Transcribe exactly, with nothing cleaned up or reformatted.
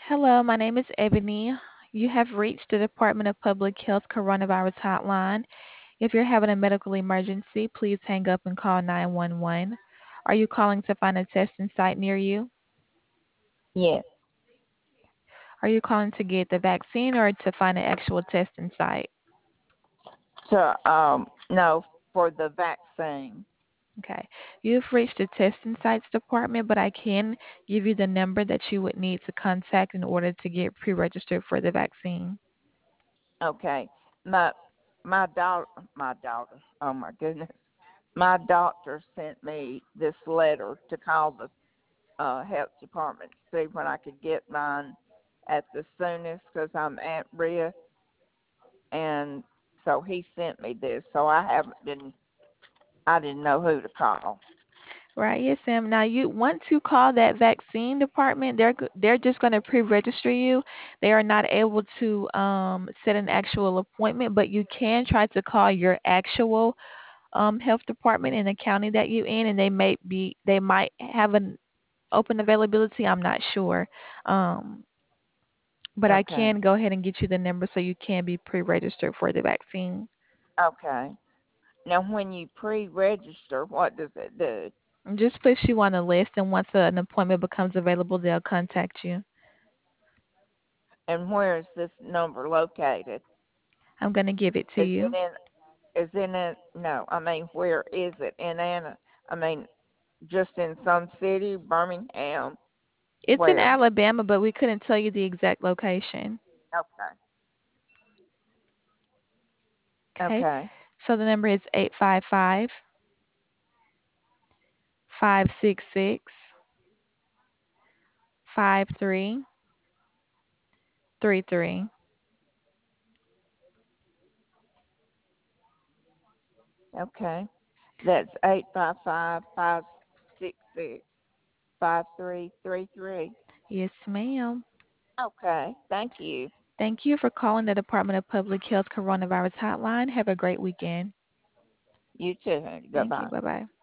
Hello, my name is Ebony. You have reached the Department of Public Health Coronavirus Hotline. If you're having a medical emergency, please hang up and call nine one one. Are you calling to find a testing site near you? Yes. Are you calling to get the vaccine or to find an actual testing site? So, um, no, for the vaccine. Okay. You've reached the testing sites department, but I can give you the number that you would need to contact in order to get pre-registered for the vaccine. Okay. My my daughter, my daughter. Oh my goodness. My doctor sent me this letter to call the uh, health department to see when I could get mine at the soonest because I'm at risk, and so he sent me this. So I haven't been. I didn't know who to call. Right, yes, Sam. Now, you once you call that vaccine department, they're go- they're just going to pre-register you. They are not able to um, set an actual appointment, but you can try to call your actual um, health department in the county that you in, and they may be they might have an open availability. I'm not sure, um, but I Okay. can go ahead and get you the number so you can be pre-registered for the vaccine. Okay. Now, when you pre-register, what does it do? Just push you on the list, and once an appointment becomes available, they'll contact you. And where is this number located? I'm going to give it to Is it you. in? Is in it? No, I mean, where is it in Anna? I mean, just in some city, Birmingham. It's in Where? Alabama, but we couldn't tell you the exact location. Okay. Okay. Okay. So the number is eight five five, five six six, five three three three. Okay. That's eight five five five six six five three three three. Yes, ma'am. Okay. Thank you. Thank you for calling the Department of Public Health Coronavirus Hotline. Have a great weekend. You too, honey. Thank you. Goodbye. Bye bye.